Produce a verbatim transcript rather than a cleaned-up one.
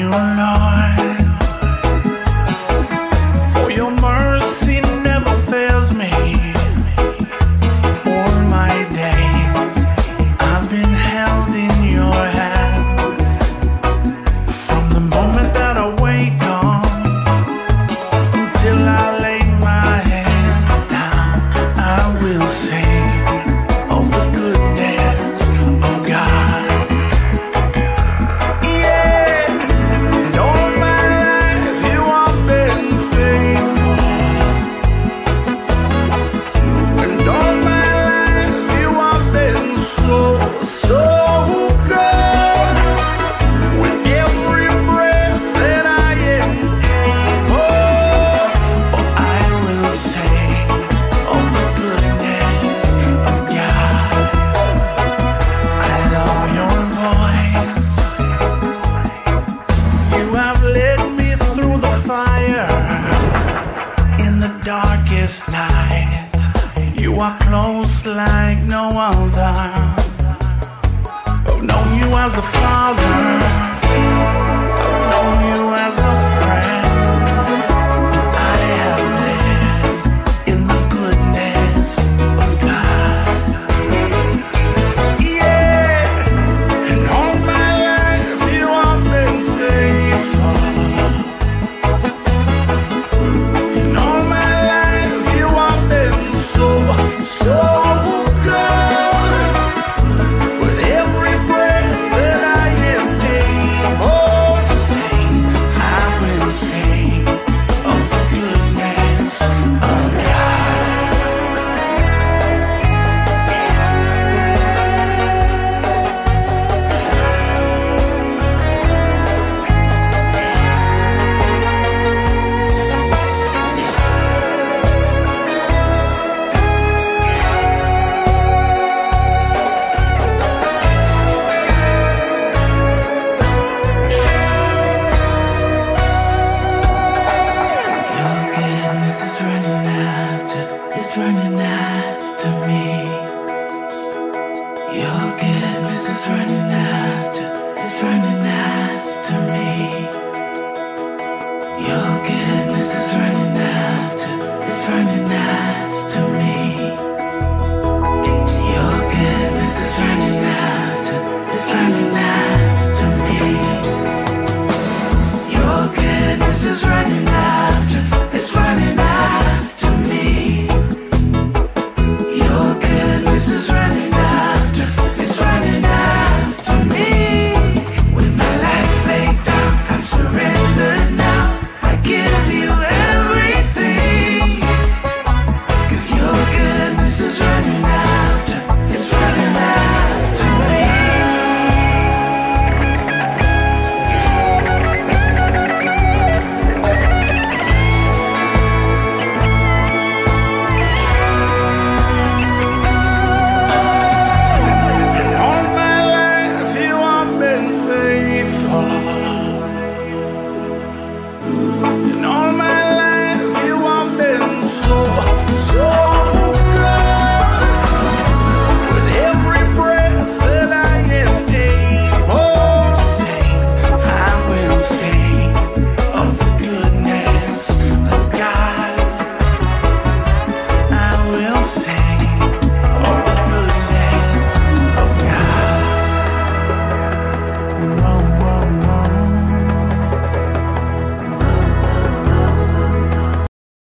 you, Lord, for your mercy never fails me. All my days I've been held in your hands. From the moment that I wake up until I lay my head down, I will sing of the goodness of God. Darkest night, you are close like no other. I've known you as a father.